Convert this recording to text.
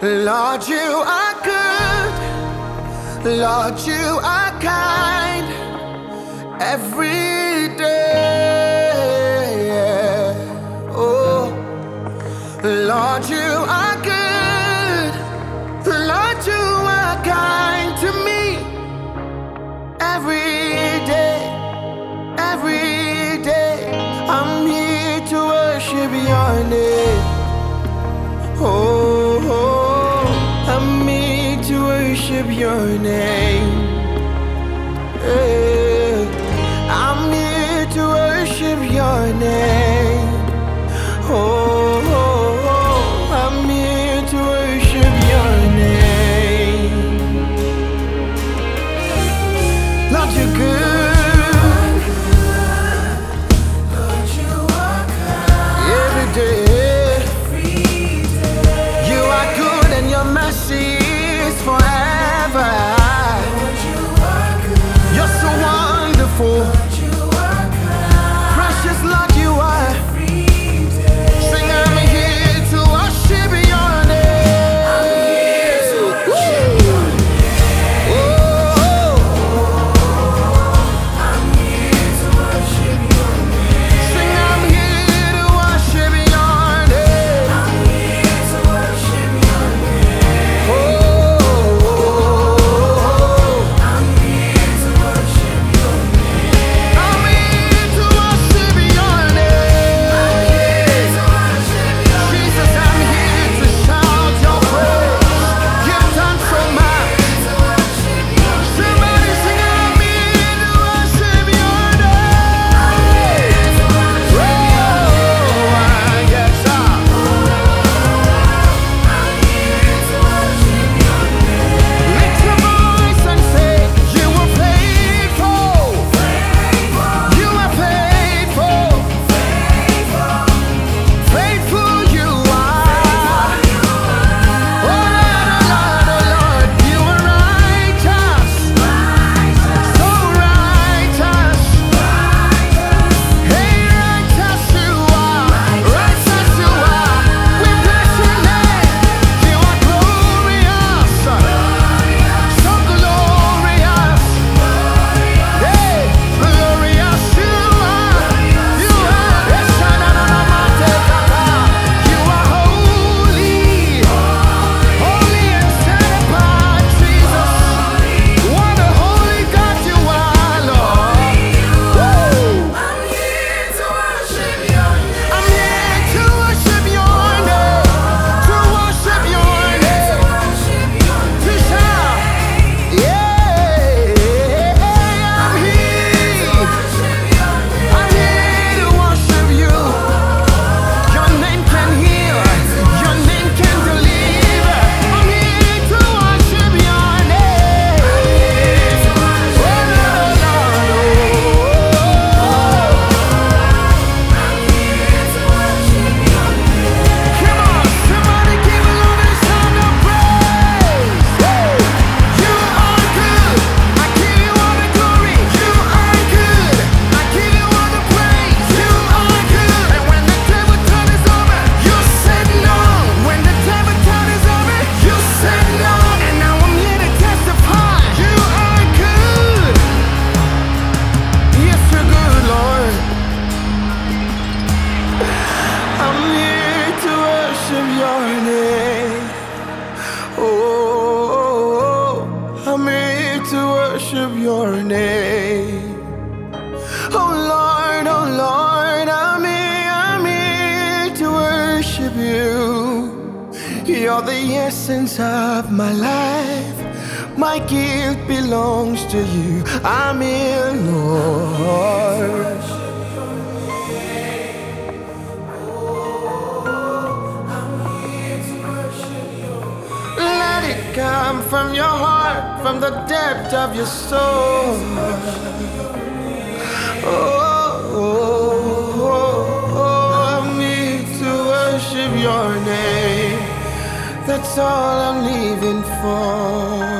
Lord, you are good. Lord, you are kind. Every day. Oh, Lord, you are good. Lord, you are kind to me. Every day, every day, I'm here to worship your name. Oh, I'm here to worship your name. Hey, I'm here to worship your name. Oh, I'm here to worship your name. Lord, you're good. Lord, you are kind. Every day, you are good and your mercy is forever. Lord, you are good. You're so wonderful. Lord, you are kind. Precious Lord, you are. Every day. Sing, I'm here to worship your name. I'm here to worship your name. Oh, I'm here to worship your name. sing, I'm here to worship your name. I'm here to worship your name. Oh, I'm here to worship your name. I'm here to worship your I'm name. here to worship your Jesus, I'm here to shout your praise. You've done so much. Somebody sing, I'm here to worship your name. Oh, yes, sir. Lift your voice and say, you were faithful. You are faithful. Faithful you are. Oh Lord, you are righteous. So righteous. Hey, righteous you are. Righteous you are. We bless your name. You are glorious. So glorious. Hey, glorious you are. You are. Yes, you are holy. Holy and set apart, Jesus. What a holy God you are, Lord. Woo! I'm here to worship your name. To worship your name. To shout. Yeah. I'm here. I'm here to worship you. Your name can heal. Your name can deliver. I'm here to worship your name. Oh, come on, somebody give a little sound of praise. You are good. I give you all the glory. You are good. I give you all the praise. You are good. And when the devil turn is over, you said no. When the devil turn is over, you said no. And now I'm here to testify. You are good. Yes, you're good, Lord. I'm here to worship your name. Oh, I'm here to worship your name. Oh Lord, I'm here to worship you. You're the essence of my life. My gift belongs to you. I'm here, Lord. Let it come from your heart, from the depth of your soul. I'm here to worship your name. That's all I'm living for.